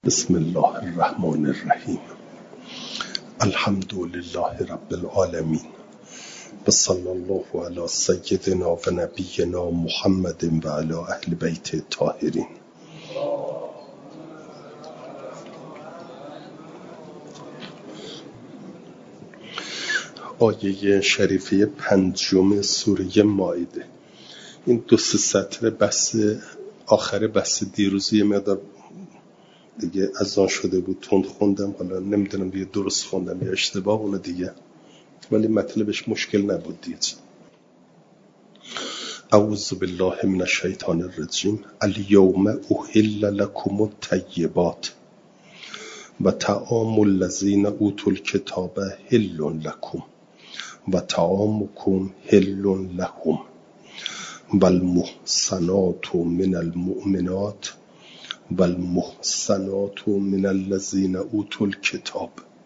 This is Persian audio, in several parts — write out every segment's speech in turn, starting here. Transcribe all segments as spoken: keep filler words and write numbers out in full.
بسم الله الرحمن الرحیم. الحمد لله رب العالمین و صلی الله علی سیدنا و نبینا محمد و علی اهل بیت الطاهرین. آیه شریفه پنجم سوره مائده. این دو سه سطر بحث آخر بحث دیروزی مقدار دیگه از آن شده بود، تند خوندم، حالا نمیدونم دیگه درست خوندم یا اشتباه اون دیگه، ولی مطلبش مشکل نبود دیگه. اعوذ بالله من الشیطان الرجیم. الیوم احل لکم الطیبات و طعام الذین اوتوا الکتاب حل لکم و طعامکم حل لهم و المحصنات من المؤمنات و المحصنات من الذین اوتوا الکتاب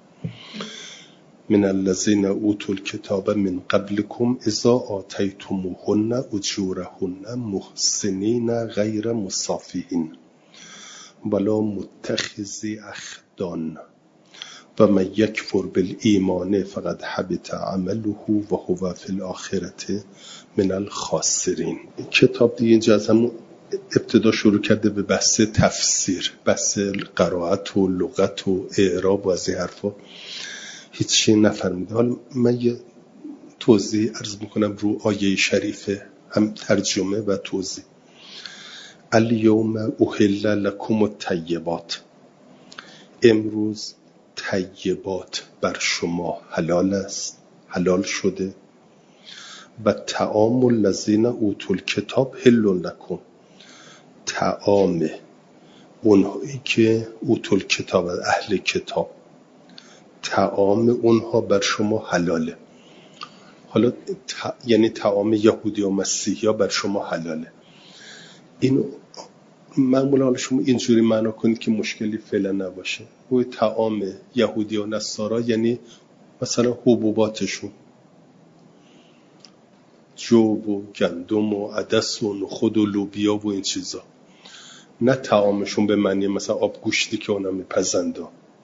من الذین اوتوا الکتاب من قبلکم اذا آتیتموهن اجورهن محسنین غیر مسافحین ولا متخذی اخدان و من یکفر بالایمان فقد حبط عمله و هو فی الآخرة من الخاسرین. کتاب دیگه اینجا از همون ابتدا شروع کرده به بحث تفسیر، بحث قرائت و لغت و اعراب و از این حرفا هیچی نفرمیده. حالا من یه توضیح عرض میکنم رو آیه شریفه، هم ترجمه و توضیح. الیوم احل لکم الطیبات، امروز طیبات بر شما حلال است، حلال شده. و طعام الذین اوتوا الکتاب حل لکم، طعام اونهایی که اوتوا الکتاب، اهل کتاب، طعام اونها بر شما حلاله. حالا ت... یعنی طعام یهودی و مسیحی ها بر شما حلاله. اینو معمولا حالا شما اینجوری معنا کنید که مشکلی فعلا نباشه. و طعام یهودی و نصارا یعنی مثلا حبوباتشون، جو و گندم و عدس و نخود و لوبیا و این چیزا، نه طعامشون به معنی مثلا آب گوشتی که اونا میپزنده.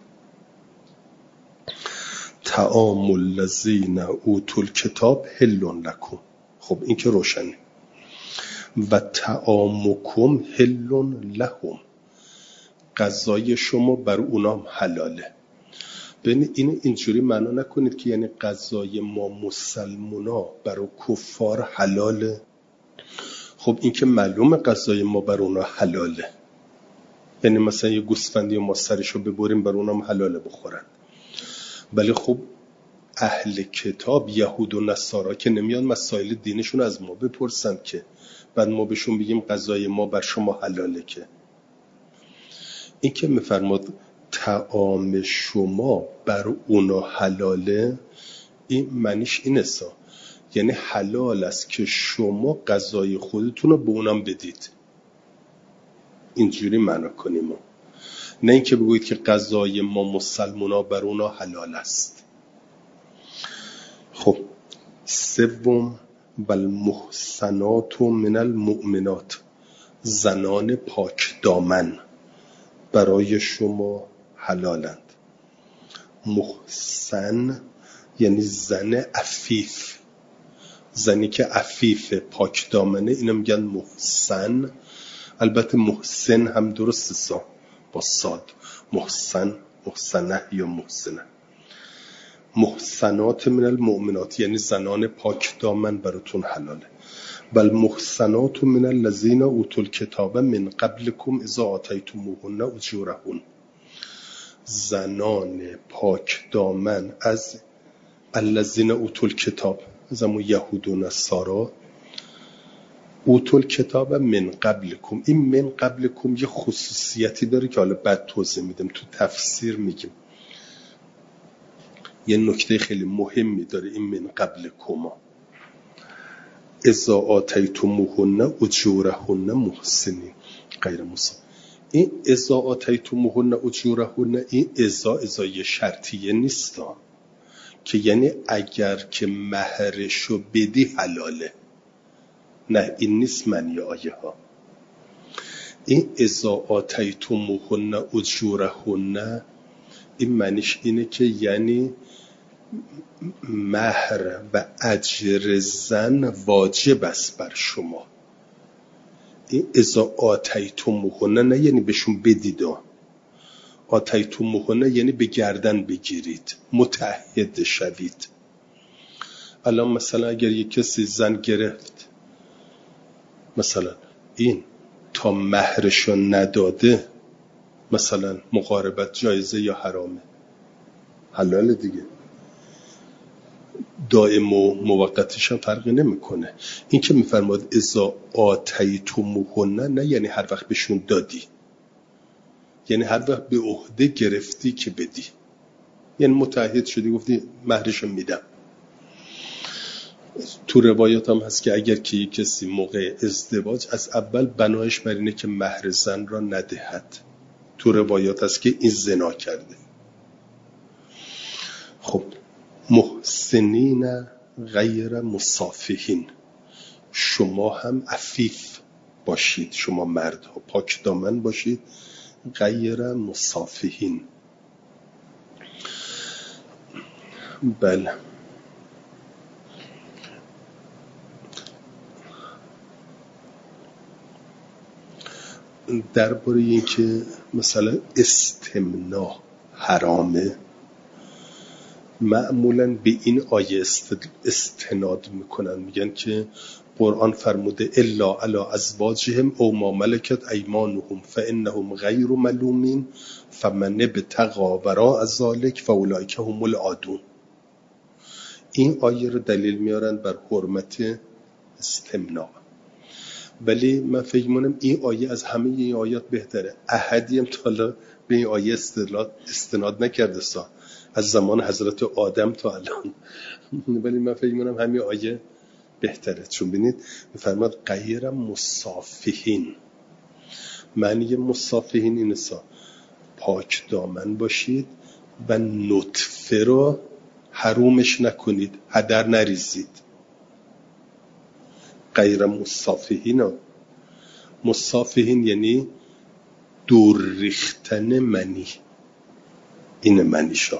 طعام الذین اوتوا الکتاب حل لکم، خب این که روشنه. و طعامکم حل لهم، غذای شما بر اونام حلاله. ببین اینو اینجوری معنا نکنید که یعنی غذای ما مسلمونا برای کفار حلاله. خب این که معلومه غذای ما بر اونا حلاله، یعنی مثلا یه گوسفندی ما سرشو ببریم بر اونام حلاله بخورن. ولی خب اهل کتاب یهود و نصارا که نمیان مسائل دینشون از ما بپرسن که بعد ما بهشون بگیم غذای ما بر شما حلاله. که این که میفرماد طعام شما بر اونا حلاله، این معنیش اینه سا، یعنی حلال است که شما غذای خودتون رو به اونام بدید. اینجوری معنا کنیم، نه اینکه بگویید که غذای ما مسلمونا بر اونا حلال است. خب سوم، بل محسنات من المؤمنات، زنان پاک دامن برای شما حلالند. محسن یعنی زن عفیف، زنی که عفیف پاک دامنه، اینو میگن محسن. البته محسن هم درسته سا با صاد، محسن، محسنه یا محسنه. محسنات من المؤمنات یعنی زنان پاک دامن براتون حلاله. بل محسنات من الذین اوتوا الکتاب من قبلکم اذا آتیتموهن اجورهن، زنان پاک دامن از الذین اوتوا الکتاب، از همون یهود و نصارا. اوتوا الکتاب من قبلکم، این من قبلکم یه خصوصیتی داره که حالا بعد توضیح میدم، تو تفسیر میگیم. یه نکته خیلی مهمی داره این من قبلکم. اذا آتیتموهن اجورهن محسنین غیر مسافحین. این اذا آتیتموهن اجورهن، این اذا ازای شرطیه نیستا که یعنی اگر که مهرشو بدی حلاله، نه این نیست معنی آیه ها. این اذا آتیتموهن اجورهن، این معنیش اینه که یعنی مهر و اجر زن واجب است بر شما. این اذا آتیتموهن نه یعنی بهشون بدید، آتیتموهن یعنی به گردن بگیرید، متعهد شوید. الان مثلا اگر یک کسی زن گرفت، مثلا این تا مهرشو نداده مثلا مقاربت جایزه یا حرامه؟ حلاله دیگه، دائم و موقتش هم فرقی نمیکنه. این که میفرماد اذا آتیتموهن نه یعنی هر وقت بهشون دادی، یعنی هر وقت به عهده گرفتی که بدی، یعنی متعهد شدی گفتی مهرشو میدم. تو روایات هم هست که اگر که کسی موقع ازدواج از اول بنایش بر اینه که مهر زن را ندهد، تو روایات هست که این زنا کرده. خب محسنین غیر مصافحین، شما هم عفیف باشید، شما مردها پاک دامن باشید، غیر مصافحین. بله درباره این که مثلا استمناء حرامه، معمولاً به این آیه استناد میکنن، میگن که قرآن فرموده الا علی ازواجهم او ما ملکت ایمانهم فانهم غیر ملومین فمن ابتغی وراء ذلک فاولئک هم العادون. این آیه رو دلیل میارن بر حرمت استمناء، ولی من فکر می‌کنم این آیه از همه این آیات بهتره. احدی هم تا حالا به این آیه استناد نکرده سا از زمان حضرت آدم تا الان، ولی من فکر می‌کنم همین آیه بهتره. چون ببینید می‌فرماد غیر مصافحین، معنی مصافحین اینه سا پاک دامن باشید و نطفه رو حرومش نکنید، هدر نریزید. غیر مصافحین، مصافحین یعنی دور ریختن منی، این منیشا.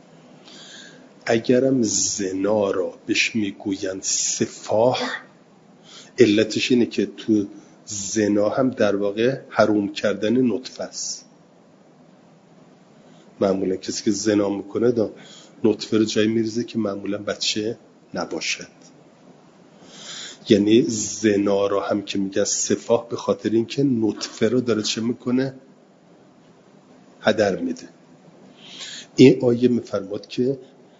اگرم زنا را بهش میگوین سفاح، علتش اینه که تو زنا هم در واقع حروم کردن نطفه است. معمولا کسی که زنا میکنه دا نطفه رو جایی میریزه که معمولا بچه نباشد. یعنی زنا را هم که میگه سفاح به خاطر این که نطفه رو داره چه میکنه؟ هدر میده. این آیه میفرماد که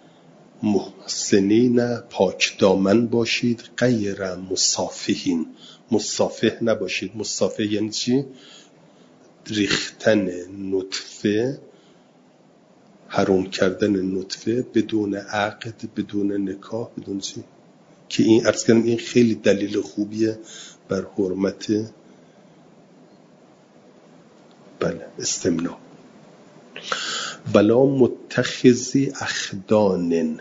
محسنین پاک دامن باشید غیر مصافحین، مصافح نباشید. مصافح یعنی چی؟ ریختن نطفه، حرام کردن نطفه بدون عقد، بدون نکاح، بدون چی؟ که این عرض کردم این خیلی دلیل خوبیه بر حرمت بله استمناء. بلا متخذی اخدان،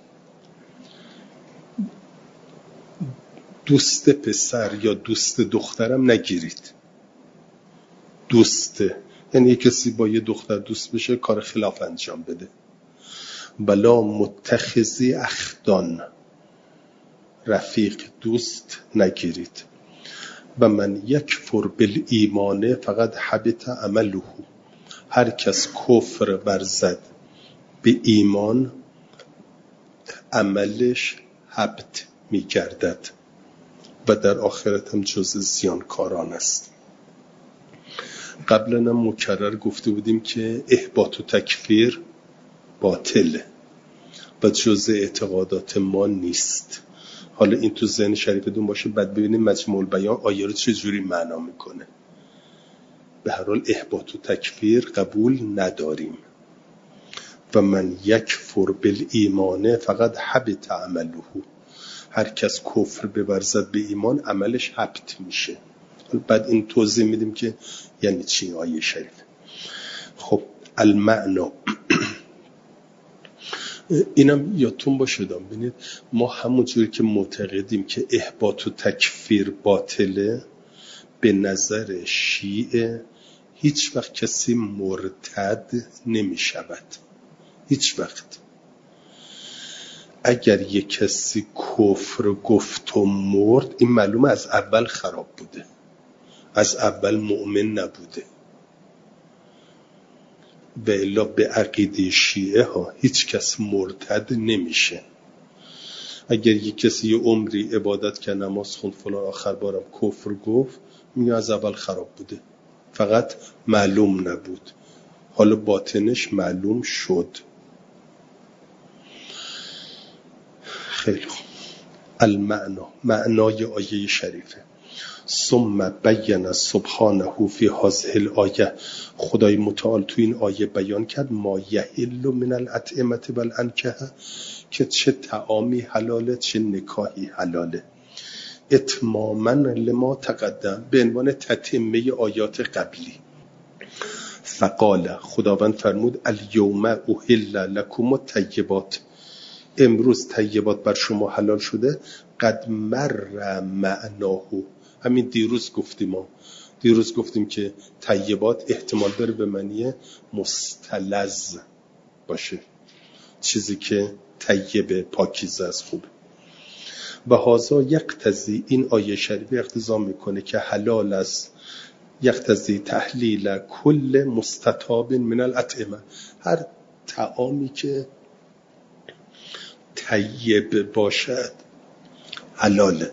دوست پسر یا دوست دخترم نگیرید. دوست یعنی کسی با یه دختر دوست بشه کار خلاف انجام بده. بلا متخذی اخدان، رفیق دوست نگیرید. و من یکفر بالایمان فقط حبط عمله، هر کس کفر ورزد به ایمان عملش حبط می گردد و در آخرت هم جز زیانکاران است. قبلا هم مکرر گفته بودیم که احباط و تکفیر باطله و جز اعتقادات ما نیست. حالا این تو ذهن شریفتون باشه، بعد ببینیم مجموع البیان آیه رو چه جوری معنا میکنه. به هر حال احباط و تکفیر قبول نداریم. و من یکفر بالایمان فقط حبط عمله، هر کس کفر بورزد به ایمان عملش حبط میشه. بعد این توضیح میدیم که یعنی چی آیه شریف. خب المعنا اینم یادتون باشه دام. ببینید ما همونجوری که معتقدیم که احباط و تکفیر باطله، به نظر شیعه هیچ وقت کسی مرتد نمی شود. هیچ وقت. اگر یک کسی کفر گفت و مرد، این معلومه از اول خراب بوده، از اول مؤمن نبوده. و الا به عقیده شیعه ها هیچ کس مرتد نمیشه. اگر یک کسی یه عمری عبادت کرد، نماز خوند فلان، آخر بارم کفر گفت، میگه از اول خراب بوده، فقط معلوم نبود، حالا باطنش معلوم شد. خیلی خوب. المعنا، معنای آیه شریفه. ثم بین سبحانه فی هذه الآیه، خدای متعال تو این آیه بیان کرد ما یحل من الاطعمه والانکحه، که چه طعامی حلاله چه نکاحی حلاله. اتماما لما تقدم، به عنوان تتمه آیات قبلی. فقال، خداوند فرمود الیوم احل لکم الطیبات، امروز طیبات بر شما حلال شده. قد مر معناه، همین دیروز گفتیم ما دیروز گفتیم که طیبات احتمال داره به معنی مستلذ باشه، چیزی که طیب پاکیزه است، خوبه. و هذا یقتضی، این آیه شریفه اقتضا میکنه که حلال است، یقتضی تحلیل کل مستطاب من الاطعمه، هر طعامی که طیب باشد حلاله.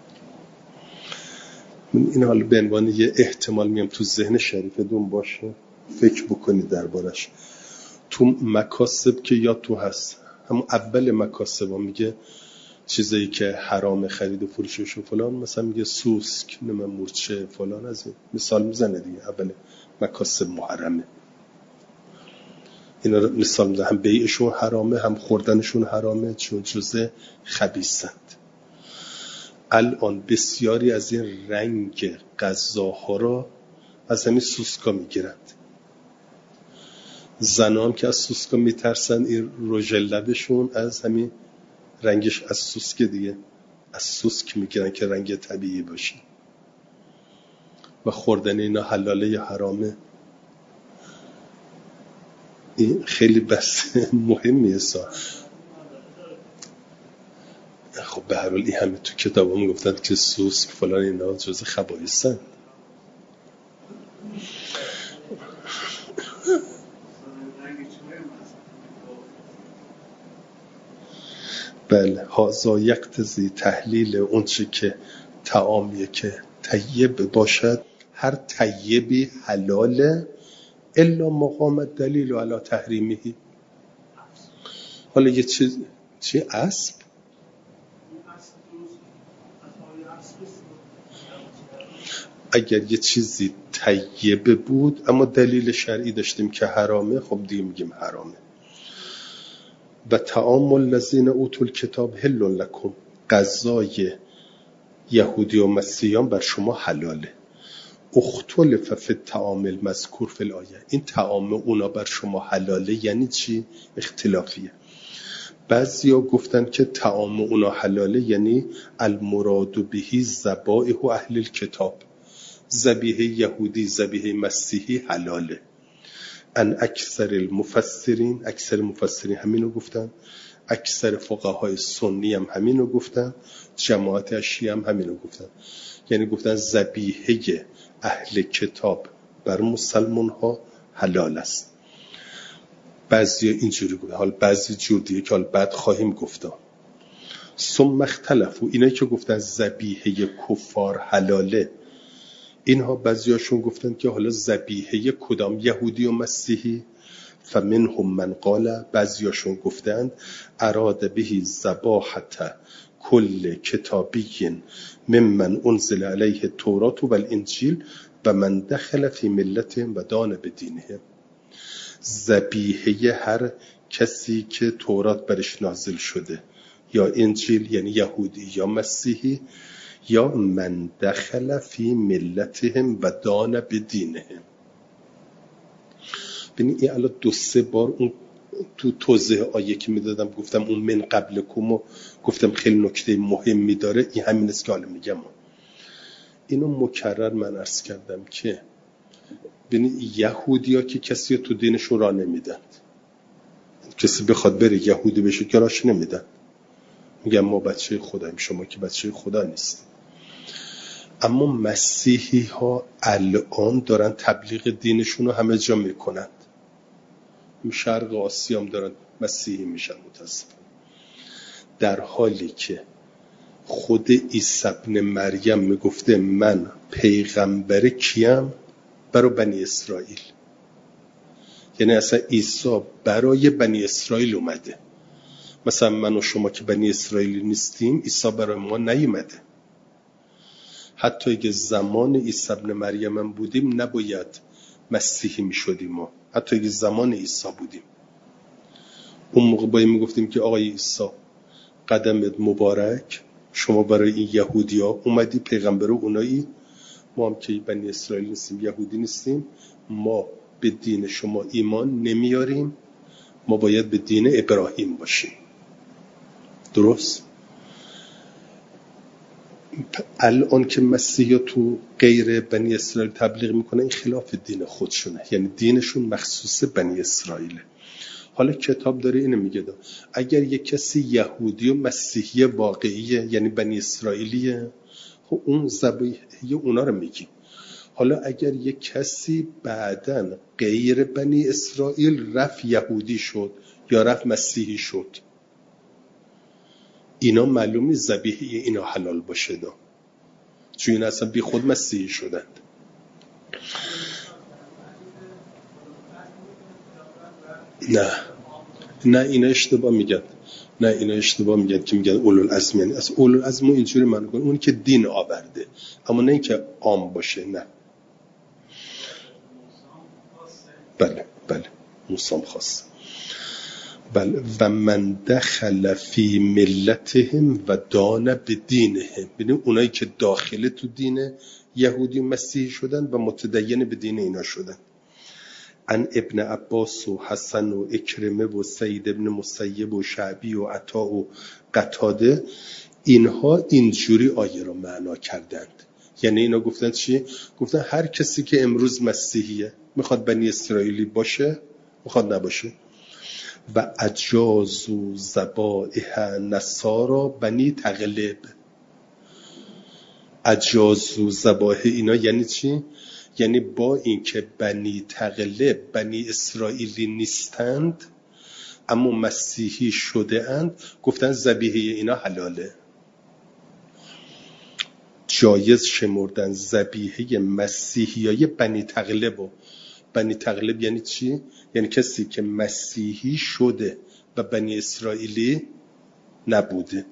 این حالا به عنوان یه احتمال میام تو ذهن شریفتون باشه، فکر بکنید دربارش. تو مکاسب که یا تو هست، همون اول مکاسب ها میگه چیزایی که حرام خرید و فروشش و فلان، مثلا میگه سوسک، نمه مورچه فلان، از این مثال میزنه دیگه. اول مکاسب محرمه، اینا رو مثال میزنه. هم بیعشون حرامه، هم خوردنشون حرامه، چون جزء خبیثند. الان بسیاری از این رنگ غذاها را از همین سوسکا میگیرند. زنان که از سوسکا میترسن، این رژ لبشون از همین رنگش از سوسک دیگه، از سوسک میگیرن که رنگ طبیعی باشه. و خوردن اینا حلاله یا حرامه، این خیلی بس مهمیه سا. خب به هر حال این همه تو کتاب هم گفتن که سوسک فلان اینا جز خبایثن. بله، هازا یقتضی تحلیل اون چی که طعامیه که طیب باشد، هر طیبی حلاله الا مقام دلیل علی تحریمه. حالا یه چیز چی اسب؟ اگر یه چیزی طیب بود اما دلیل شرعی داشتیم که حرامه، خب دیگه میگیم حرامه. و طعام الذین اوتوا الکتاب حل لکم، غذای یهودی و مسیحیان بر شما حلاله. اختلف فی الطعام المذکور فی الآیه، این طعام اونا بر شما حلاله یعنی چی؟ اختلافیه. بعضیا گفتن که طعام اونا حلاله یعنی المراد بهی ذبائح اهل الکتاب، ذبیحه یهودی ذبیحه مسیحی حلاله. ان اکثر المفسرین، اکثر مفسرین همینو گفتن، اکثر فقهای سنی هم همینو گفتن، جماعت شیعه هم همینو گفتن. یعنی گفتن ذبیحه اهل کتاب بر مسلمان ها حلال است. بعضی اینجوری گفتن، حال بعضی جور دیگه که حال بعد خواهیم گفتا. ثم اختلفوا، اینایی که گفتن ذبیحه کفار حلاله، اینها بعضیاشون گفتن که حالا ذبیحه کدام یهودی و مسیحی؟ فمنهم من قال، بعضیاشون گفتند اراد بهی ذباحت کل کتابی ممن انزل علیه التوراة و الانجیل و من دخل فی ملت و دان بدینه. ذبیحه هر کسی که تورات برش نازل شده، یا انجیل یعنی یهودی یا مسیحی، یا من دخل فی ملتهم و دان بدینهم. ببینید این الان دو سه بار اون تو توضیح آیه که میدادم گفتم اون من قبلکم و گفتم خیلی نکته مهمی داره، این همین است که حالا میگم. اینو مکرر من عرض کردم که ببینید یهودی ها که کسی تو دینشون را نمیدن، کسی بخواد بره یهودی بشه که راش نمیدن، میگن ما بچه خداییم، شما که بچه خدا نیست. اما مسیحی ها الان دارن تبلیغ دینشون رو همه جا میکنند. شرق آسیا هم دارن مسیحی میشن متاسفانه، در حالی که خود عیسی ابن مریم میگفته من پیغمبر کیم؟ برای بنی اسرائیل. یعنی اصلا عیسی برای بنی اسرائیل اومده. مثلا من و شما که بنی اسرائیل نیستیم، عیسی برای ما نیومده. حتی اگه زمان عیسی ابن مریم هم بودیم نباید مسیحی میشدیم ما، حتی اگه زمان عیسی بودیم اون موقع باید میگفتیم که آقای عیسی قدمت مبارک، شما برای این یهودی ها اومدی، پیغمبر اونایی، ما هم که بنی اسرائیل نیستیم، یهودی نیستیم، ما به دین شما ایمان نمیاریم، ما باید به دین ابراهیم باشیم. درست؟ الان که مسیحا تو غیر بنی اسرائیل تبلیغ میکنه این خلاف دین خودشونه، یعنی دینشون مخصوص بنی اسرائیله. حالا کتاب داره اینو میگه دا. اگر یک کسی یهودی و مسیحی واقعیه، یعنی بنی اسرائیلیه، خب اون ذبیحه اونا رو میگیم. حالا اگر یک کسی بعدن غیر بنی اسرائیل رفت یهودی شد یا رفت مسیحی شد، اینا معلومی ذبیحه اینا حلال باشه دا، چون اینا اصلا بی خود مسیحی شدند. نه نه اینا اشتباه میگن، نه اینا اشتباه میگن که میگن اولوالعزم، یعنی از اولوالعزم اینجوری من کنم اون که دین آورده، اما نه اینکه عام باشه. نه بله بله موسی خاص. بله و من دخل فی ملتهم و دان بدینهم، ببین اونایی که داخل تو دین یهودی و مسیحی شدن و متدین به دین اینا شدن. ان ابن عباس و حسن و اکرمه و سعید ابن مسیب و شعبی و عطا و قتاده، اینها اینجوری آیه رو معنا کردند. یعنی اینا گفتن چی؟ گفتن هر کسی که امروز مسیحیه، میخواد بنی اسرائیلی باشه میخواد نباشه، و اجازو ذبائح نصارا بنی تغلب. اجازو ذبائح اینا یعنی چی؟ یعنی با اینکه بنی تغلب بنی اسرائیلی نیستند اما مسیحی شده اند، گفتن ذبیحه اینا حلاله. جایز شمردن ذبیحه مسیحیای بنی تغلب. و بنی تغلب یعنی چی؟ یعنی کسی که مسیحی شده و بنی اسرائیلی نبوده.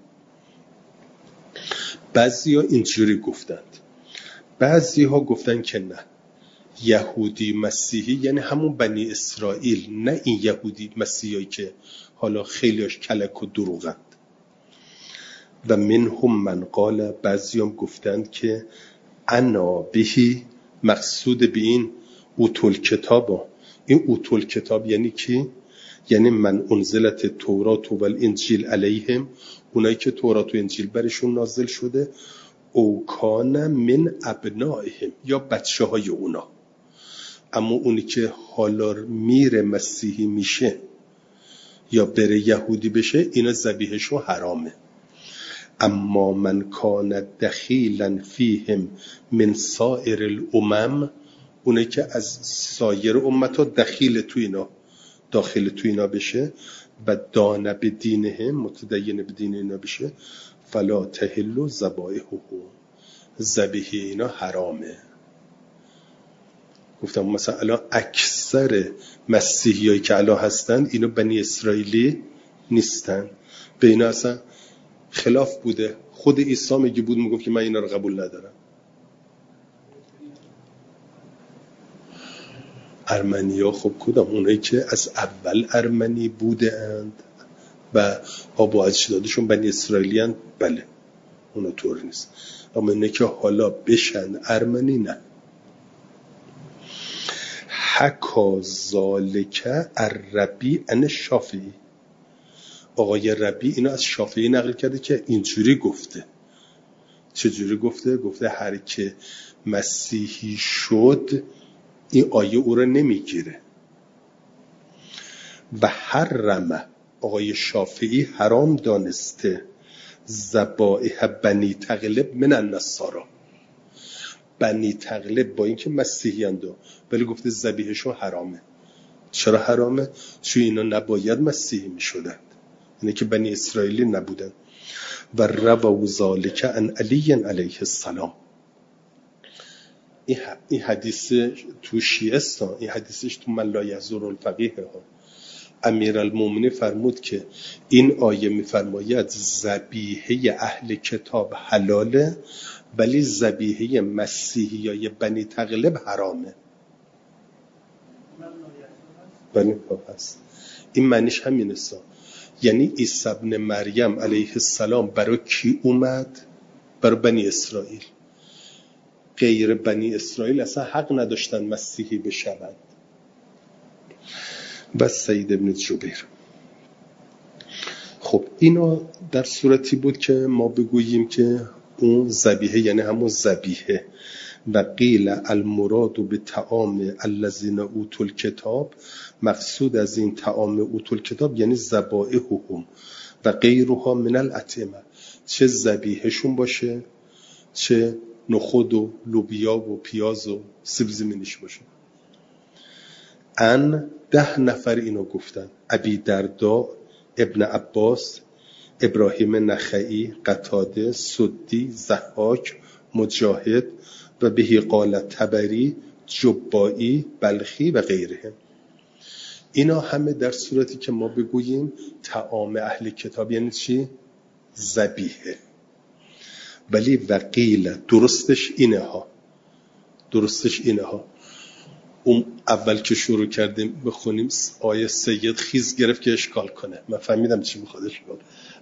بعضی ها اینجوری گفتند، بعضی ها گفتن که نه، یهودی مسیحی یعنی همون بنی اسرائیل، نه این یهودی مسیحی که حالا خیلیش کلک و دروغند. و منهم من قال، بعضی هم گفتند که انا بهی، مقصود به این اوتول کتاب. این اوتول کتاب یعنی کی؟ یعنی من انزلت تورات و الانجیل علیهم، اونایی که تورات و انجیل برشون نازل شده، او کان من ابنائهم، یا بچه های اونا. اما اونی که حالا میره مسیحی میشه یا بره یهودی بشه، اینا ذبیحشو حرامه. اما من کان دخیلا فیهم من سائر الامم، اونی که از سایر امتا دخیل تو اینا، داخل تو اینا بشه و دانه به دینهم، متدین به دین اینا بشه، فلا تحل ذبائحه، ذبیحه اینا حرامه. گفتم مثلا الان اکثر مسیحیایی که الان هستن اینا بنی اسرائیلی نیستن، به اینا اصلا خلاف بوده. خود عیسی میگه بود، میگفت که من اینا رو قبول ندارم. ارمنیا خب کدام؟ اونایی که از اول ارمنی بوده اند و آبا اجدادشون بنی اسرائیلی اند، بله اونا طور نیست. اما اینه که حالا بشن ارمنی، نه. حکا ذالک الربی ان شافعی، آقای ربی اینو از شافعی نقل کرده که اینجوری گفته چجوری گفته؟ گفته هر که مسیحی شد این آیه او رو نمیگیره. و حرم، آقای شافعی حرام دانسته ذبائح بنی تغلب من النصارا. بنی تغلب با اینکه مسیحی‌اند ولی گفته ذبیحشون حرامه. چرا حرامه؟ چون اینا نباید مسیحی میشدند، یعنی که بنی اسرائیلی نبودن. و رووا ذالک عن علی علیه السلام. این حدیث تو شیعه است، این حدیثش تو من لا یحضر الفقیه ها. امیرالمومنین فرمود که این آیه میفرماید ذبیحه اهل کتاب حلاله ولی ذبیحه مسیحیای بنی تغلب حرامه. بنی هست. این معنیش همین است. یعنی عیسی ابن مریم علیه السلام برای کی اومد؟ برای بنی اسرائیل. غیر بنی اسرائیل اصلا حق نداشتن مسیحی بشوند. و سید ابن جبیر. خب اینو در صورتی بود که ما بگوییم که اون ذبیحه یعنی همون ذبیحه. و قیل المراد به طعام الذین اوتوا الکتاب، مقصود از این طعام اوتوا الکتاب یعنی ذبائحهم و غیرها من الاطعمه، چه ذبیحهشون باشه چه نخود و لوبیا و پیاز و سیب زمینیش باشه. ان ده نفر اینو گفتن: ابی دردا، ابن عباس، ابراهیم نخعی، قتاده، سدی، ضحاک، مجاهد و بهی قال طبری، جبائی، بلخی و غیره. اینا همه در صورتی که ما بگوییم طعام اهل کتاب یعنی چی؟ ذبیحه. ولی وقیل درستش اینه ها درستش اینه ها اون اول که شروع کردیم بخونیم آیه سید خیز گرفت که اشکال کنه. من فهمیدم چی میخواد اشکال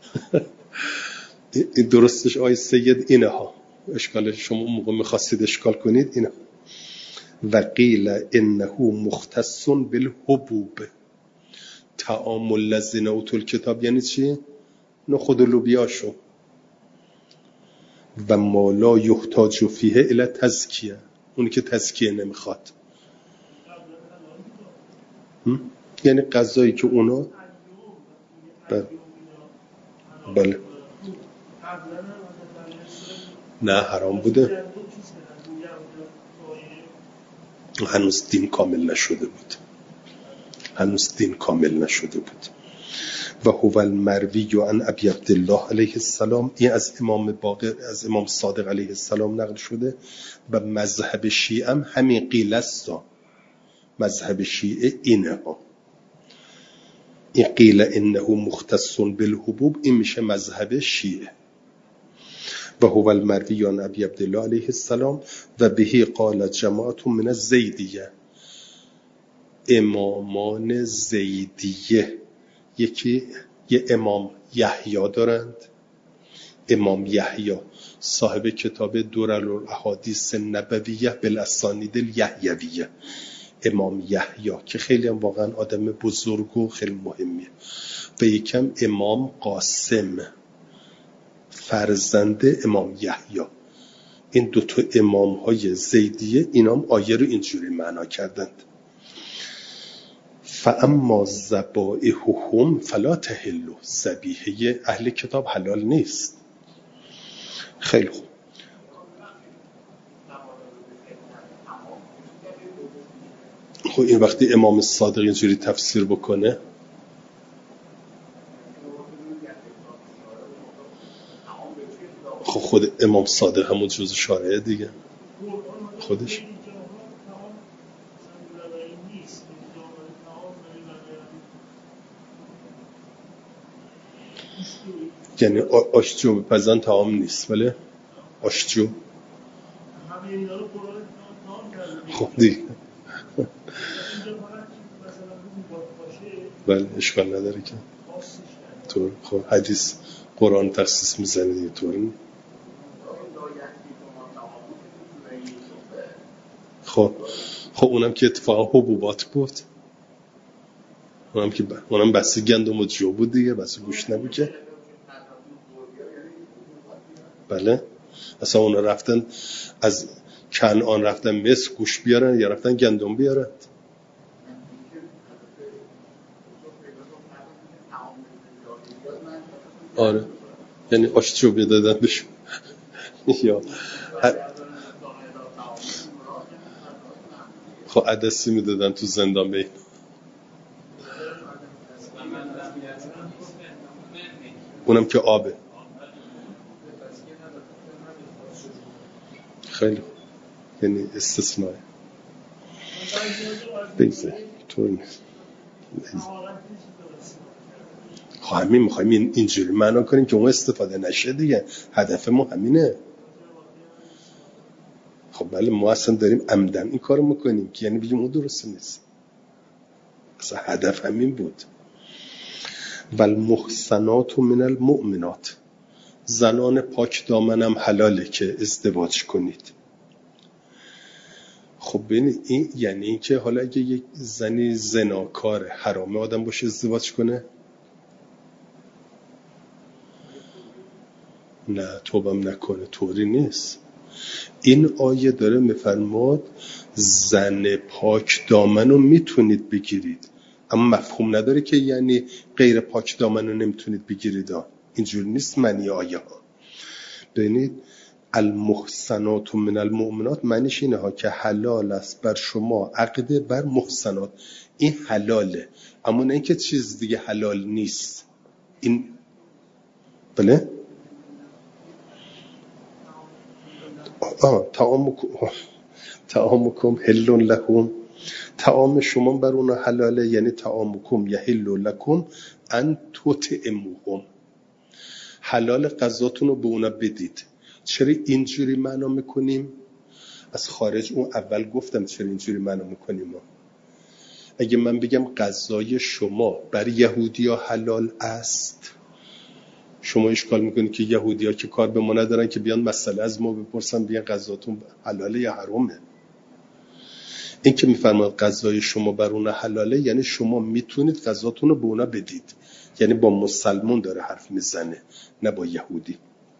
درستش آیه سید اینه ها اشکال شما اون موقع میخواستید اشکال کنید اینه. وقیل انه مختص بالحبوب، طعام الذین اوتوا الکتاب یعنی چی؟ نخود و لوبیاشو. و ما لا یحتاج فیه الی تزکیه، اونی که تزکیه نمیخواد، یعنی غذایی که اونا بله بله نه حرام بوده، هنوز دین کامل نشده بود هنوز دین کامل نشده بود. و هو المروی عن ابی عبدالله علیه السلام، این از امام باقر از امام صادق علیه السلام نقل شده. و مذهب شیعه هم همین قیل است. مذهب شیعه اینه ها این قیل انه مختص بالحبوب، این میشه مذهب شیعه. و هو المروی عن ابی عبدالله علیه السلام و بهی قال جماعت من الزیدیه، امامان زیدیه. یکی یه امام یحیی دارند. امام یحیی صاحب کتاب دورالحدیث النبویه بالاسانید الیحیویه. امام یحیی که خیلی هم واقعا آدم بزرگ و خیلی مهمیه. و یکم امام قاسم فرزند امام یحیی. این دوتا امام های زیدیه اینام آیه رو اینجوری معنا کردند: فاما ذبائحهم فلا تحل، ذبیحه اهل کتاب حلال نیست. خیلی خوب. خب این وقتی امام صادق اینجوری تفسیر بکنه خب خود امام صادق همون جز شارعه دیگه خودش. یعنی آشجو بپزن طعام نیست ولی آشجو خب دیگه بله اشکال نداره که طور. خب حدیث قرآن تخصیص میزنه دیگه طور. خب خب اونم که اتفاقا حبوبات بود، اونم که ب... اونم بسی گندم و جو بود دیگه، بسی گوشت نبود که. بله اصلا اونا رفتن از کنعان رفتن مصر گوش بیارن یا رفتن گندم بیارن؟ آره یعنی آشتی رو بیدادن بشون یا خب عدسی میدادن تو زندان به این. اونم که آبه. خیلی یعنی استثناء بیزه طور نیست. خب همین میخوایم اینجوری معنا کنیم که اون استفاده نشه دیگه. هدف ما همینه. خب بله ما اصلا داریم عمدن این کارو میکنیم که یعنی بگیم اون درست نیست. اصلا هدف همین بود. والمحصنات من المؤمنات، زنان پاک دامنم حلاله که ازدواج کنید. خب ببینید این یعنی این که حالا اگه یک زنی زناکار حرامه آدم باشه ازدواج کنه؟ نه توبم نکنه، طوری نیست. این آیه داره میفرماد زن پاک دامن رو میتونید بگیرید، اما مفهوم نداره که یعنی غیر پاک دامن رو نمیتونید بگیرید. اینجور نیست معنی آیه ها. ببینید المحصنات من المؤمنات معنیش اینه ها که حلال است بر شما عقد بر محصنات. این حلاله، اما نه اینکه چیز دیگه حلال نیست. این بله آه طعامکم طعامکم حل لهم، طعام شما بر اون حلاله، یعنی طعامکم یحل لکم ان تطعموهم، حلال غذاتون رو به اونا بدید. چرا اینجوری معنا میکنیم؟ از خارج اون اول گفتم چرا اینجوری معنا میکنیم. اگه من بگم غذای شما بر یهودی ها حلال است، شما اشکال میکنید که یهودی ها که کار به ما ندارن که بیان مسئله از ما بپرسن بیان غذاتون حلاله یا حرامه. این که میفرماد غذای شما بر اون حلاله یعنی شما میتونید غذاتون رو به اونا بدید، یعنی با مسلمان داره حرف میزنه نه با یهودی.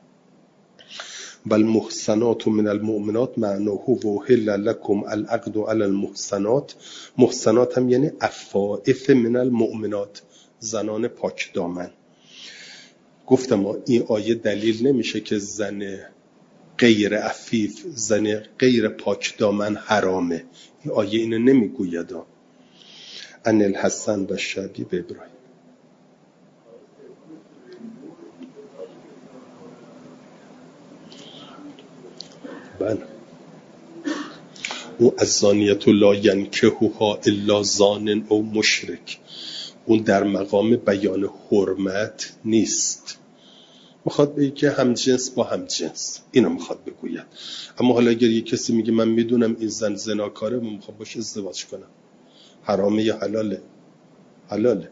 بل محصنات من المؤمنات معناه و حل لکم العقد علی المحصنات. محصنات هم یعنی عفائف من المؤمنات، زنان پاک دامن. گفتم این آیه دلیل نمیشه که زن غیر عفیف، زن غیر پاک دامن حرامه. این آیه اینو نمیگوید. ان الحسن و شبی به ابراهیم. بله اون الزانیة لا ینکحها الا زان او مشرک، اون در مقام بیان حرمت نیست. میخواد بگه که هم جنس با هم جنس، اینو میخواد بگوید. اما حالا اگر یک کسی میگه من میدونم این زن زناکاره، من میخوام باش ازدواج کنم، حرامه یا حلاله؟ حلاله.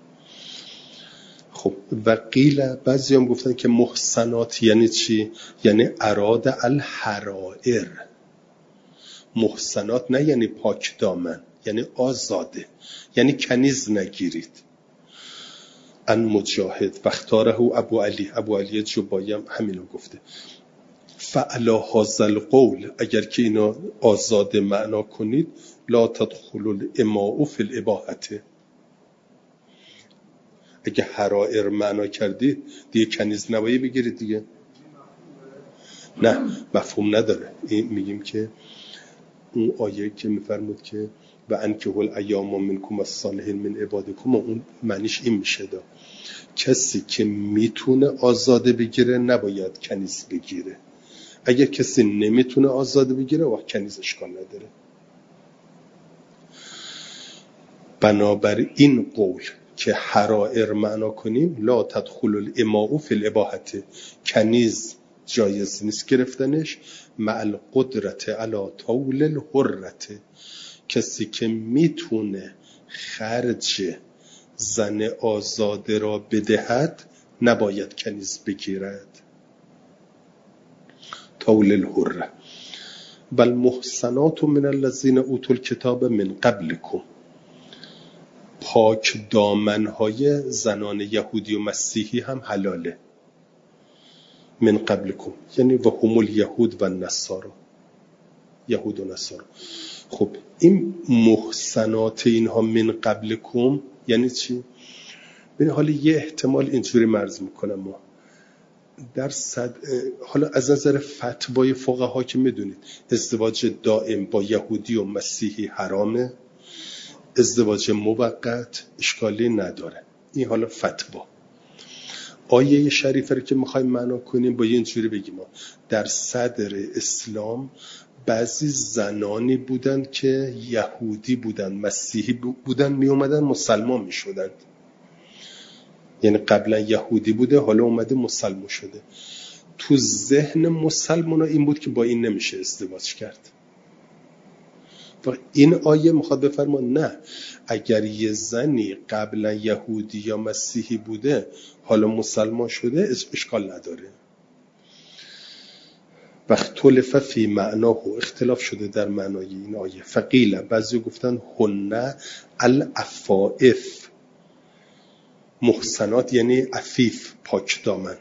خب و قیل بعضی هم گفتن که محصنات یعنی چی؟ یعنی اراد الحرائر. محصنات نه یعنی پاک دامن، یعنی آزاده، یعنی کنیز نگیرید. ان مجاهد وقتاره ابو علی، ابو علی جبایی هم همینو گفته. فعلا هذا القول، اگر که اینا آزاده معنا کنید، لا تدخل الاماء فی الاباحه. اگه حرائر معنا کردید دیگه کنیز نباید بگیرید دیگه. نه مفهوم نداره. این میگیم که اون آیه که میفرمود که و انکحوا الایام منکم الصالحین من عبادکم، اون معنیش این میشه دا کسی که میتونه آزاده بگیره نباید کنیز بگیره. اگر کسی نمیتونه آزاده بگیره وقت کنیز اشکال نداره. بنابر این قول که حرائر معنا کنیم، لا تدخل الاماء فی الاباحه، کنیز جایز نیست گرفتنش، مع القدرت علی طول الحرت، کسی که میتونه خرج زن آزاده را بدهد نباید کنیز بگیرد. طول الحره. بل محصنات من الذین اوتوا الکتاب من قبلکم، پاک دامنهای زنان یهودی و مسیحی هم حلاله. من قبلکم یعنی و هم الیهود و نصارا، یهود و نصارا. خب این محسنات اینها من قبلکم یعنی چی؟ ببین حالا یه احتمال اینجوری مرز میکنم ما در صد، حالا از نظر فتوای فقها که میدونید ازدواج دائم با یهودی و مسیحی حرامه، ازدواج موقت اشکالی نداره. این حالا فتوا. آیه شریفه رو که میخوایم معنا کنیم با اینجوری بگیم در صدر اسلام بعضی زنانی بودن که یهودی بودن مسیحی بودن می اومدن مسلمان می شدن، یعنی قبلا یهودی بوده حالا اومده مسلمان شده. تو ذهن مسلمان ها این بود که با این نمیشه ازدواج کرد. و این آیه میخواد بفرما نه، اگر یه زنی قبلا یهودی یا مسیحی بوده حالا مسلمان شده اشکال نداره. وقت تلف فی معناه، اختلاف شده در معنای این آیه. فقیل بعضی گفتن هن العفائف، محسنات یعنی عفیف پاک دامن،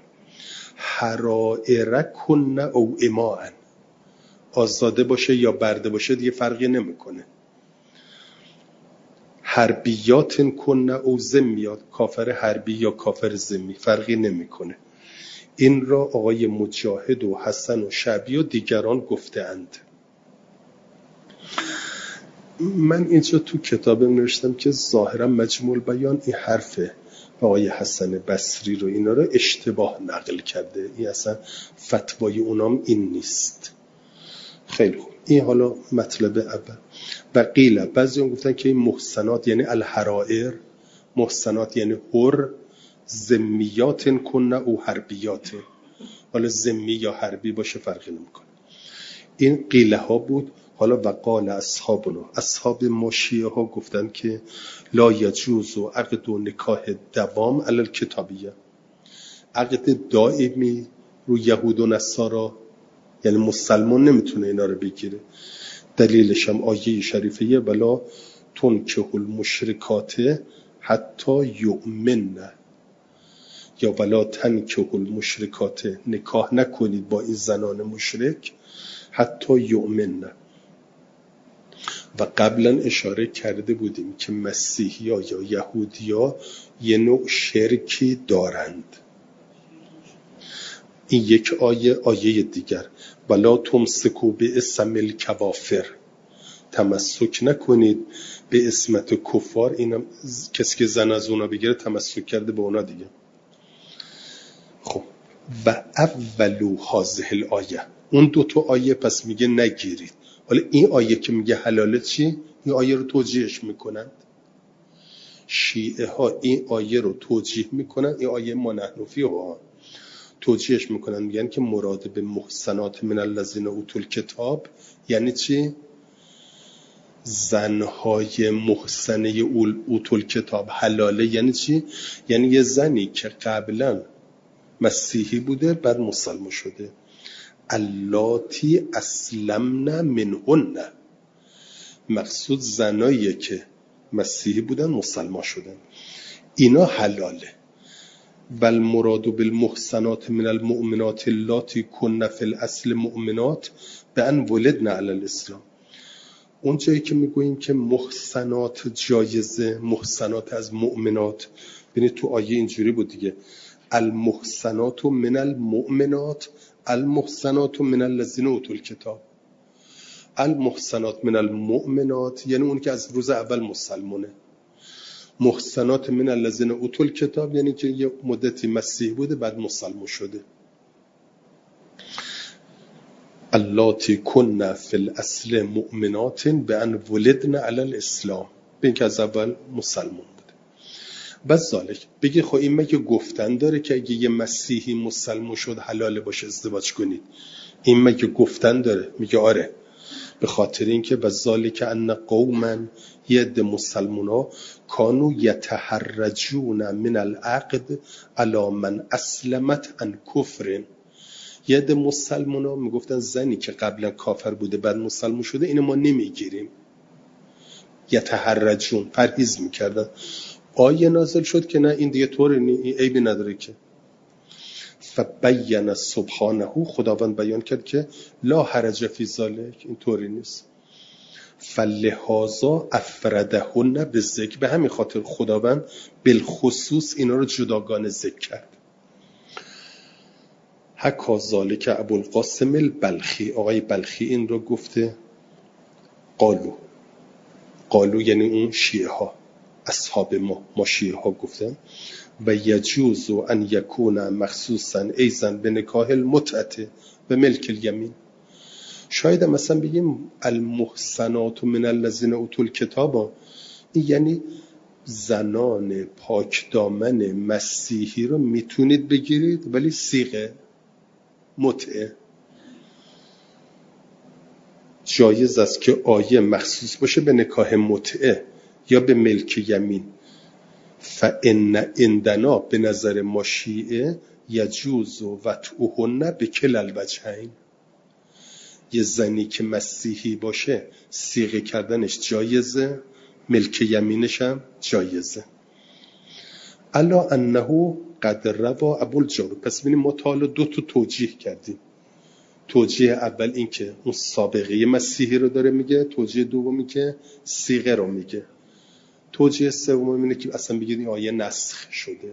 حرائرکن او اماء، آزاده باشه یا برده باشه دیگه فرقی نمیکنه. حربیات کن او ذمیات، کافر حربی یا کافر ذمی فرقی نمیکنه. این را آقای مجاهد و حسن و شعبی و دیگران گفته اند. من اینجا تو کتابم نوشتم که ظاهرا مجموع البیان این حرفه آقای حسن بصری رو اینا رو اشتباه نقل کرده، این اصلا فتوای اونام این نیست. خیلی خوب، این حالا مطلب اول. و قیل بعضی هم گفتن که این محسنات یعنی الحرائر، محسنات یعنی حر، ذمیات کنه او حربیات، حالا ذمی یا حربی باشه فرقی نمیکنه. این قیله ها بود. حالا وقال اصحابنا، اصحاب ما شیعه ها گفتن که لا یجوز و عقد و نکاح دوام علی الکتابیه، عقد دائمی رو یهود و نصارا یعنی مسلمان نمیتونه اینا رو بگیره. دلیلش هم آیه شریفه ولا تنکحوا المشرکات حتی یؤمنن، یا ولا تنکحوا المشرکات، نکاح نکنید با این زنان مشرک حتی یؤمنن. و قبلا اشاره کرده بودیم که مسیحی ها یا یهودی ها یه نوع شرکی دارند. این یک آیه. آیه دیگر ولا تمسکوا باسم الکوافر، تمسک نکنید به اسمت کفار. اینم کسی که زن از اونا بگیره تمسک کرده به اونا دیگه. خب و اولو هذه الآیه، اون دو تا آیه پس میگه نگیرید. حالا این آیه که میگه حلاله چی؟ این آیه رو توجیهش میکنند شیعه ها، این آیه رو توجیه میکنن، این آیه ما نحنفی ها توجیهش میکنن، میگن که مراد به محسنات من الذین اوتوا الکتاب یعنی چی؟ زنهای محسنه اوتوا الکتاب حلاله یعنی چی؟ یعنی یه زنی که قبلا مسیحی بوده بعد مسلمان شده. اللاتی اسلمنا منهن، مقصود زنایی که مسیحی بودن مسلمان شدن، اینا حلاله. والمراد بالمحسنات من المؤمنات اللاتی کن فی الاصل مؤمنات بان ولدن علی الاسلام. اون جایی که میگوییم که محسنات جایزه، محسنات از مؤمنات، ببینید تو آیه اینجوری بود دیگه، المحسنات من المؤمنات المحسنات من الذین اوتوا الکتاب. المحسنات من المؤمنات یعنی اون که از روز اول مسلمانه. محسنات من الذین اوتوا الکتاب یعنی که یه مدتی مسیح بوده بعد مسلمان شده. اللاتی کن فی الاصل مؤمنات بان ولدن علی الاسلام، به این که از اول مسلمان بوده. بس ذالک بگی خب این مگه گفتن داره که اگه یه مسیحی مسلمان شد حلاله باشه ازدواج کنید؟ این مگه گفتن داره؟ میگه آره، به خاطر اینکه بذالک ان قوما، یه عده مسلمونا کانو یتحرجون من العقد علی من اسلمت عن کفر، یه عده مسلمونا میگفتن زنی که قبلا کافر بوده بعد مسلمان شده اینو ما نمیگیریم. یتحرجون، پرهیز میکردن. آیه نازل شد که نه این دیگه طور نی، عیبی نداره که. فبین سبحانه، خداوند بیان کرد که لا حرج فی ذلک، اینطوری نیست. فلهذا افردهن بالذکر، به همین خاطر خداوند بالخصوص اینا رو جداگانه ذکر کرد. حکی ذالک ابوالقاسم البلخی، آقای بلخی این رو گفته. قالو، قالو یعنی اون شیعه ها، اصحاب ما، ما شیعه ها گفتن و یجوز ان یکون مخصوصا ایزن به نکاح المتعه و ملک الیمین. شاید مثلا بگیم المحسنات من الذین اوتوا الکتاب، یعنی زنان پاک دامن مسیحی رو میتونید بگیرید ولی صیغه متعه. جایز است که آیه مخصوص باشه به نکاح متعه یا به ملک یمین. فان عندنا، به نظر ما شیعه، یجوز وطئهن به کل الوجهین، یه زنی که مسیحی باشه صیغه کردنش جایزه، ملک یمینش هم جایزه. الا انه قد روا ابوالجارود. پس ببینیم ما تا حالا دو تا توجیه کردیم. توجیه اول این که اون سابقه مسیحی رو داره میگه، توجیه دومی که صیغه رو میگه، توجیه سوم اینه که اصلا بگید این آیه نسخ شده.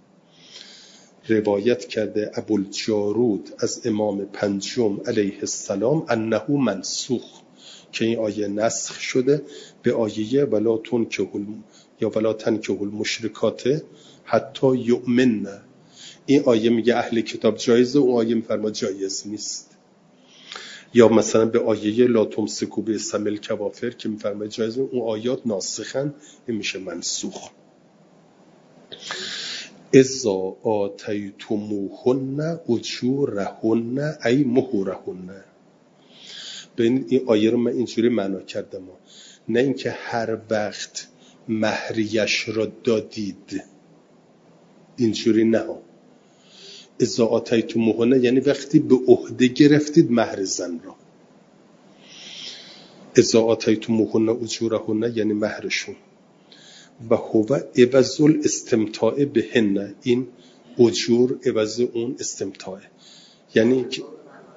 روایت کرده ابوالجارود از امام پنجم علیه السلام انه منسوخ، که این آیه نسخ شده به آیه ولا تنکحوا یا ولا تنکحوا المشرکات حتی یؤمنن. این آیه میگه اهل کتاب جایزه، اون آیه میفرما جایز نیست. یا مثلا به آیه لا تمسکوا بعصم الکوافر که میفرما جایزه، اون آیات ناسخن، این میشه منسوخ. اذا آتیتموهن اجورهن ای مهورهن. ببین این آیه رو من اینجوری معنا کردم، نه اینکه هر وقت مهریش را دادید، اینجوری نه. اذا آتیتموهن یعنی وقتی به عهده گرفتید مهر زن را. اذا آتیتموهن اجورهن یعنی مهرشون. و هو عوض الاستمتاع بهن، این اجور عوض اون استمتاع، یعنی که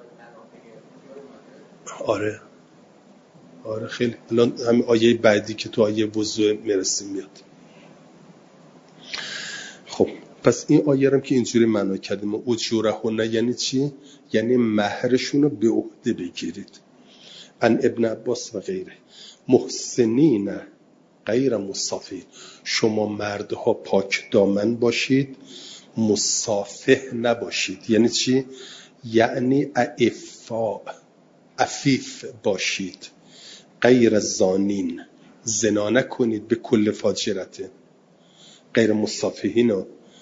آره آره خیلی الان همین آیه بعدی که تو آیه وضوء میرسیم میاد. خب پس این آیه رو که اینجوری معنا کردیم اجورهن یعنی چی؟ یعنی مهرشون رو به عهده بگیرید. ان ابن عباس و غیره محسنین غیر مصافحین، شما مردها پاک دامن باشید، مصافح نباشید. یعنی چی؟ یعنی عفاف، عفیف باشید. غیر زانین، زنا نکنید به کل فاجرته. غیر مصافحین.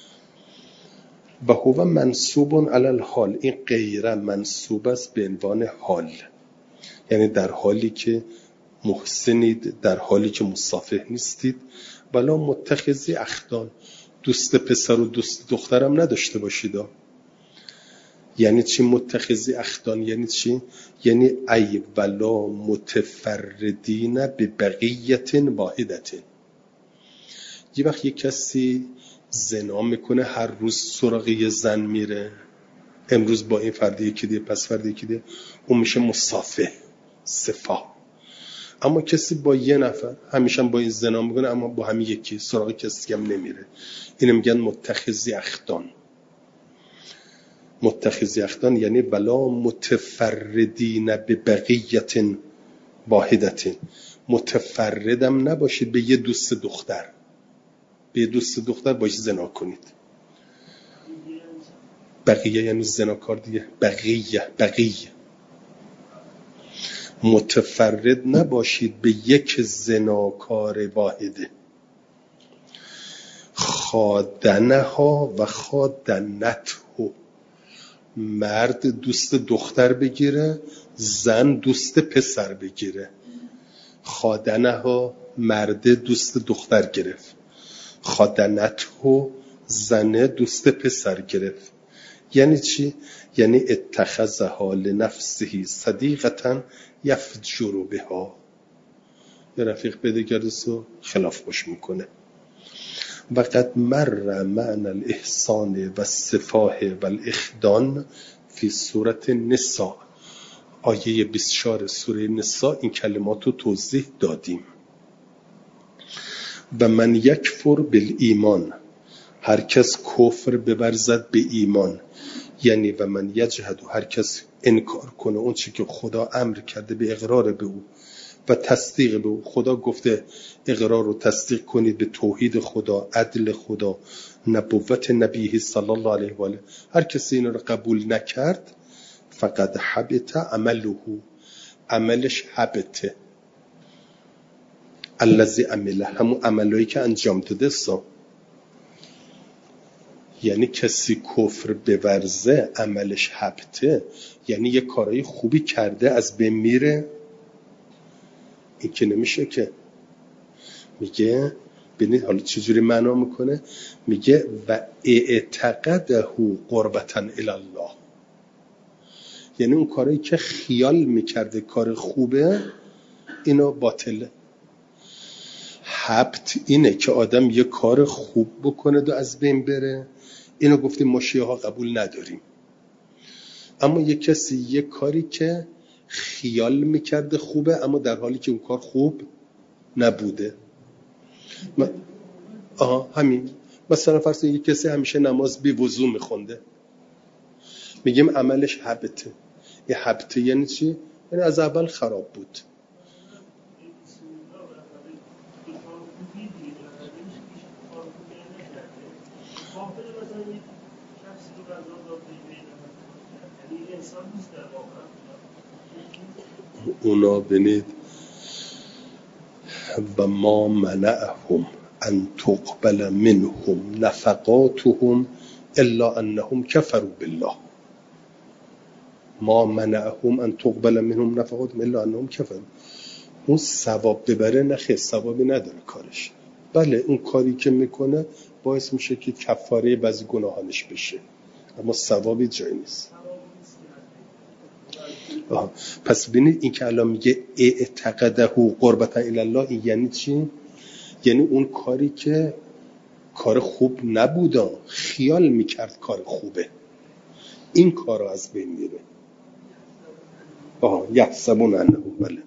و هو منصوب علی الحال، این غیر منصوب است به عنوان حال، یعنی در حالی که محسنید، در حالی که مصافح نیستید. ولا متخذی اخدان، دوست پسر و دوست دخترم نداشته باشید. یعنی چی متخذی اخدان؟ یعنی چی؟ یعنی ای ولا متفردین به بقیت واحدت. یه وقت یک کسی زنا میکنه، هر روز سراغ یه زن میره، امروز با این فردی یکی دیگه، پس فردی یکی دیگه، اون میشه مصافح، صفا. اما کسی با یه نفر همیشه با این زنا میکنه، اما با همین یکی سراغ کسی هم نمیره، اینو میگن متخذی اخدان. متخذی اخدان یعنی ولا متفردین به بقیت واحدت، متفردم نباشید به یه دوست دختر، به یه دوست دختر باش زنا کنید. بقیه یعنی زناکار دیگه، بقیه بقیه. متفرد نباشید به یک زناکار واحده. خادنها و خادنته، مرد دوست دختر بگیره، زن دوست پسر بگیره. خادنها مرد دوست دختر گرفت، خادنته زن دوست پسر گرفت. یعنی چی؟ یعنی اتخذها لنفسه صدیقة یفجر بها، یه رفیق پیدا کرده سو خلاف باش میکنه. و قد مر معنی الاحسان و السفاح و الاخدان فی سورة النساء. آیه بیست و چهار سوره نساء این کلمات رو توضیح دادیم. و من یکفر بالایمان، هر کس کفر بورزد به ایمان، یعنی و من یجحد، هر کس انکار کنه اون چی که خدا امر کرده به اقرار به او و تصدیق به او. خدا گفته اقرار و تصدیق کنید به توحید خدا، عدل خدا، نبوت نبیه صلی الله علیه و آله. هر کسی این رو قبول نکرد فقد حبط عمله، عملش حبطه. الذی عمله، همون عملایی که انجام داده سا. یعنی کسی کفر بورزه عملش حبطه، یعنی یه کارهای خوبی کرده از بین میره. این که نمیشه که. میگه ببینید حالا چجوری معنا میکنه، میگه و اعتقده قربتا الی الله، یعنی اون کاری که خیال میکرده کار خوبه اینو باطله. حبط اینه که آدم یه کار خوب بکنه و از بین بره، اینو گفتیم ما شیعه ها قبول نداریم. اما یه کسی یه کاری که خیال میکرده خوبه اما در حالی که اون کار خوب نبوده. م... آها همین. مثلا فرض کنید یه کسی همیشه نماز بی وضو میخونده، میگیم عملش حبطه. یه حبطه یعنی چی؟ یعنی از اول خراب بود. اونا بنید و ما منعهم ان تقبل منهم نفقاتهم الا انهم كفروا بالله. ما منعهم ان تقبل منهم نفقاتهم الا انهم كفروا. اون ثواب ببره، نه خیر ثوابی نداره کارش. بله اون کاری که میکنه باعث میشه که کفاره بعضی گناهانش بشه اما ثوابی جای نیست. آه. پس ببینید این که الان میگه اعتقده قربتا الی الله، این یعنی چی؟ یعنی اون کاری که کار خوب نبوده، خیال میکرد کار خوبه، این کار رو از بین میره. آه یحسبون انه، بله.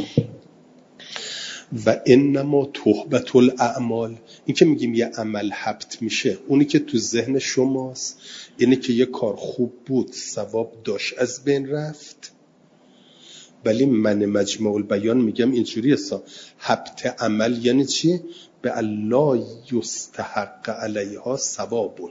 و انما تهبط الاعمال، این که میگیم یه عمل حبط میشه، اونی که تو ذهن شماست اینه که یه کار خوب بود، ثواب داشت، از بین رفت. ولی من مجمع البیان میگم اینجوری هستا، حبط عمل یعنی چی؟ به الله یستحق علیها ثوابون.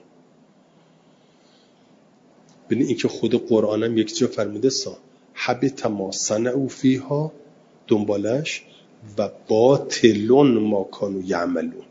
ببین این که خود قرآنم یک جا فرموده سا حبط ما صنعوا فیها، دنبالش و باطلون ما کانوا یعملون.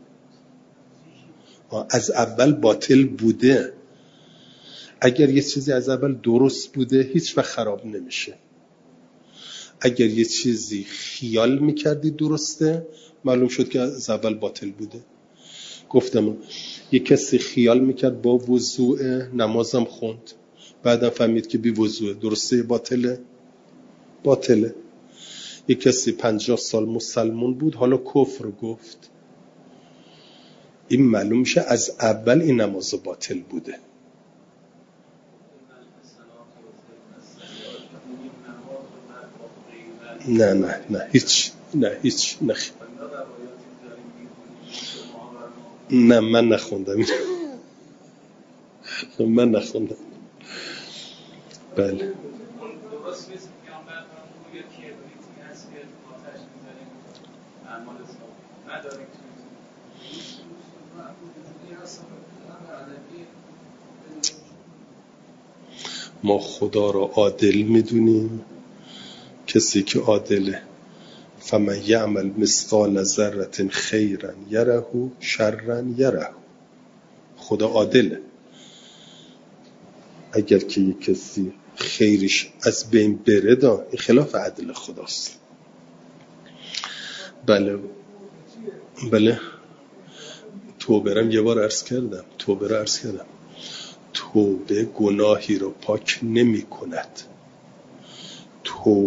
از اول باطل بوده. اگر یه چیزی از اول درست بوده هیچ وقت خراب نمیشه. اگر یه چیزی خیال میکردی درسته، معلوم شد که از اول باطل بوده. گفتم یه کسی خیال میکرد با وضوء نمازم خوند، بعدم فهمید که بی وضوء، درسته باطله؟ باطله. یه کسی پنجاه سال مسلمون بود حالا کفر گفت، این معلوم میشه از اول این نماز باطل بوده. نه نه نه هیچ نه هیچ نه نه من نخوندم من نخوندم. بله ما خدا را عادل میدونیم. کسی که عادله فمن یعمل مثقال ذره خیرا یره شرا یره. خدا عادله. اگر که یک کسی خیرش از بین بره دا این خلاف عدل خداست. بله بله توبه رم یه بار عرض کردم، توبه را عرض کردم توبه گناهی رو پاک نمی کند.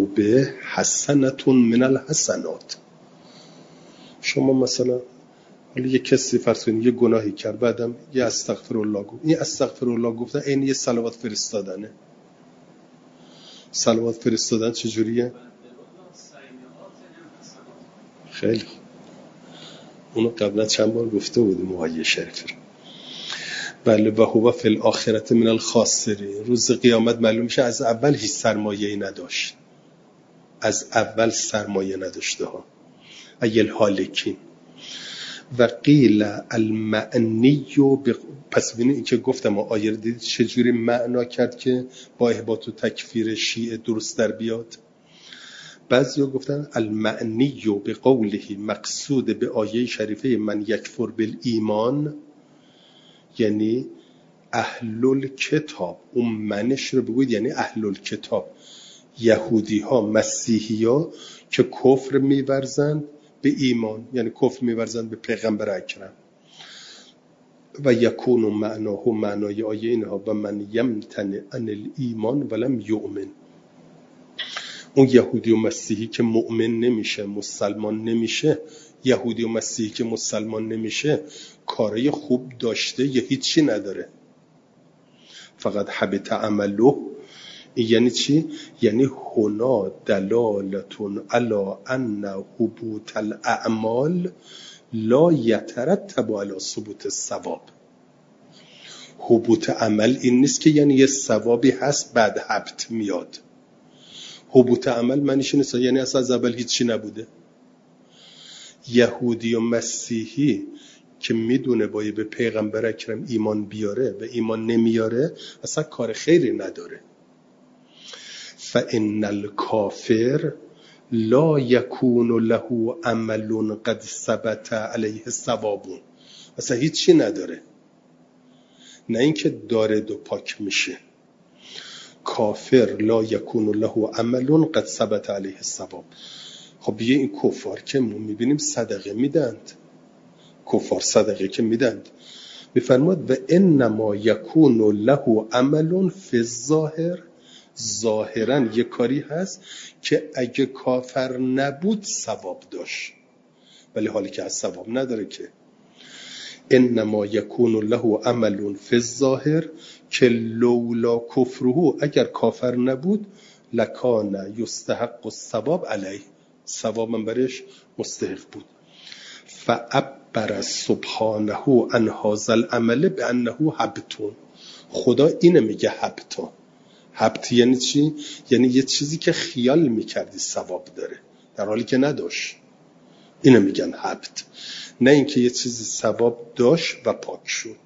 توبه حسنتون من الحسنات. شما مثلا حالا یه کسی فرض کنید یه گناهی کرد، بعدم یه استغفرالله گفت، این استغفرالله گفتن این یه صلوات فرستادنه. صلوات فرستادن چجوریه؟ خیلی خوب، اونو قبلا چند بار گفته بودیم آیه شریف رو. بله، و هو فی الاخرة من الخاسرین. روز قیامت معلوم میشه از اول هیچ سرمایه‌ای نداشت، از اول سرمایه نداشته ها. ایل هالکین. و قیل المعنی ب... پس ببینید این که گفتم آیه رو دیدید چجوری معنا کرد که با احباط و تکفیر شیعه درست در بیاد. بعضیا گفتن المعنی به قوله، مقصود به آیه شریفه من یکفر بالایمان یعنی اهل الکتاب. اون منش رو بگوید یعنی اهل الکتاب، یهودی ها، مسیحی ها که کفر میورزند به ایمان، یعنی کفر میورزند به پیغمبر اکرم. و یکون معناه، معنای آیه اینها و من یمتنع عن الایمان ولم یؤمن. اون یهودی و مسیحی که مؤمن نمیشه، مسلمان نمیشه، یهودی و مسیحی که مسلمان نمیشه کارای خوب داشته یا هیچی نداره، فقط حبط عمله. یعنی چی؟ یعنی هنا دلالتون علی ان حبوط الاعمال لا یترتب علی ثبوت الثواب. حبوط عمل این نیست که یعنی یه ثوابی هست بعد حبط میاد. حبوط عمل معنیش نیست یعنی اصلا از اول هیچی نبوده. یهودی و مسیحی که میدونه باید به پیغمبر اکرم ایمان بیاره و ایمان نمیاره اصلا کار خیری نداره. فإن الکافر لا یکون له عمل قد ثبت علیه ثواب. اصلا هیچی نداره، نه اینکه داره دو پاک میشه. کافر لا یکون له عمل قد ثبت علیه ثواب. خب یه این کفار که ما میبینیم صدقه میدند، کفار صدقه که میدند، میفرماد و انما یکون له عمل فی الظاهر، ظاهرا یه کاری هست که اگه کافر نبود ثواب داشت، ولی حالی که از ثواب نداره که. انما یکون له عمل فی الظاهر که لولا کفره، اگر کافر نبود لکان یستحق الثواب علیه، ثواب من برش مستحق بود. فعبر سبحانه عن هذا العمل بانه حبط. خدا اینه میگه حبط. حبط یعنی چی؟ یعنی یه چیزی که خیال میکردی ثواب داره در حالی که نداشت، اینو میگن حبط. نه اینکه یه چیزی ثواب داشت و پاک شد.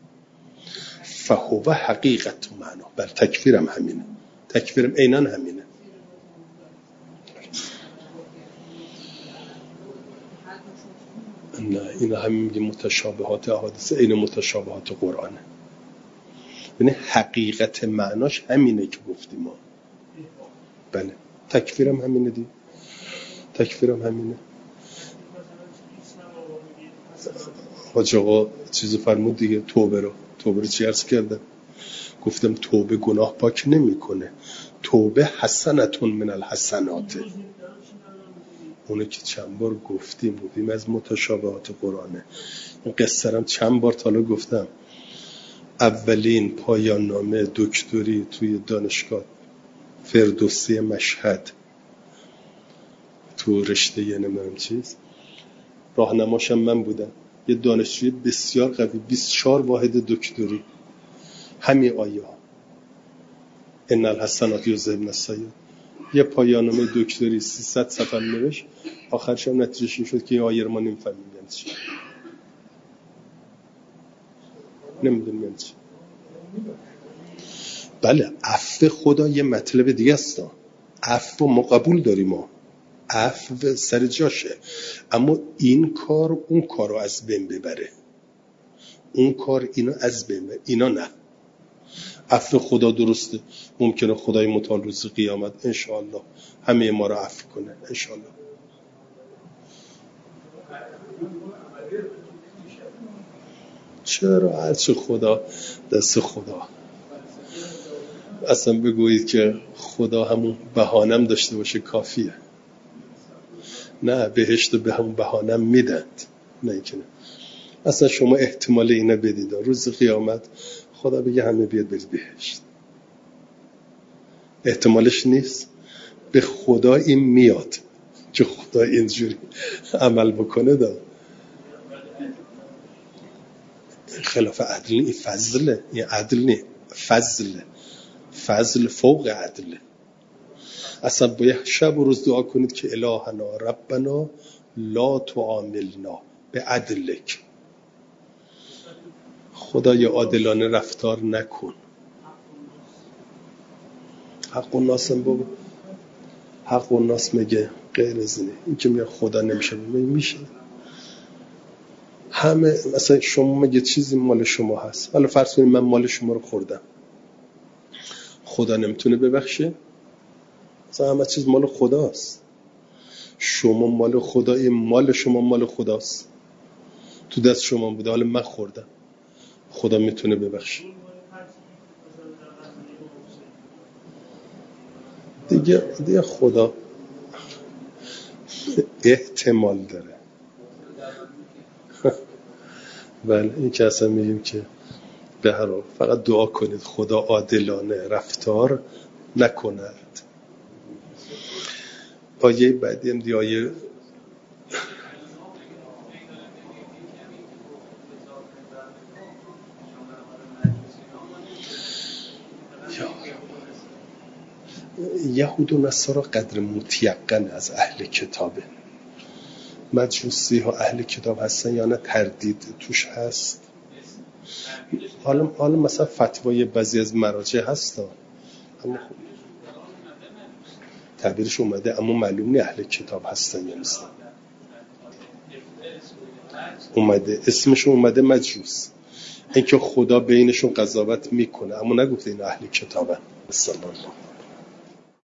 فهو حقیقت معنا. بل تکفیرم همینه، تکفیرم عیناً همینه. نه اینا همین میگه متشابهات احادیث عین متشابهات قرآنه. یعنی حقیقت معناش همینه که گفتیم ما. بله تکفیرم همینه دی، تکفیرم همینه. حاج آقا چیزو فرمود دیگه، توبه رو توبه رو چی عرض کردم؟ گفتم توبه گناه پاک نمی کنه، توبه حسنتون من الحسناته. اونه که چند بار گفتیم بودیم از متشابهات قرآنه. این قصه هم چند بار تالا گفتم. اولین پایان نامه دکتری توی دانشگاه فردوسی مشهد تو رشته یه نمیدونم چیز، راهنماشم من بودم. یه دانشجوی بسیار قوی، بیست و چهار واحد دکتری، همین آیه ها ان الحسنات یذهبن السیئات. یه پایان نامه دکتری سیصد صفحه نوشت، آخرش هم نتیجهش این شد که این آیه رو ما نمی‌فهمیم یعنی چی. نمیدونم یعنی چی. بله عفو خدا یه مطلب دیگه است. عفو ما قبول داریم، ما عفو سر جاشه، اما این کار اون کار رو از بین ببره، اون کار اینو از بین ببره، اینا نه. عفو خدا درسته، ممکنه خدای متعال روز قیامت انشاءالله همه ما رو عفو کنه انشاءالله. چرا؟ هرچه خدا دست خدا. اصلا بگویید که خدا همون بهانم داشته باشه کافیه. نه، بهشت به همون بهانم میدند، نه اینکه نه. اصلا شما احتمال اینه بدید روز قیامت خدا بگه همه بیاد برید بهشت. احتمالش نیست. به خدا این میاد که خدا اینجوری عمل بکنه. دا خلاف عدل، این فضله، این عدل نه، فضله. فضل فوق عدله. اصلا باید شب و روز دعا کنید که الهنا ربنا لا تعاملنا به عدلک. خدای عادلانه رفتار نکن. حق الناس بابا، حق الناس میگه غیر از اینه. این که میگه خدا نمیشه، میشه. همه مثلا شما میگه چیزی مال شما هست، حالا فرض کنید من مال شما رو خوردم، خدا نمیتونه ببخشه؟ مثلا همه چیز مال خداست. شما مال خدا، این مال شما مال خداست، تو دست شما بوده، حالا من خوردم، خدا میتونه ببخشه؟ دیگه دیگه خدا احتمال داره. بله این که اصلا میگیم که به هر حال فقط دعا کنید خدا عادلانه رفتار نکند. آیه بعدی هم دی آیه یهود و نصارا قدر متیقن از اهل کتابه. مجوسی ها اهل کتاب هستن یا نه تردید توش هست. حالا حالا مثلا فتوای بعضی از مراجع هستن اما خب تعبیرش اومده اما معلوم نه اهل کتاب هستن یا نیستن. اومده اسمش اومده مجوس، اینکه خدا بینشون قضاوت میکنه اما نگفته این اهل کتابه. سلام.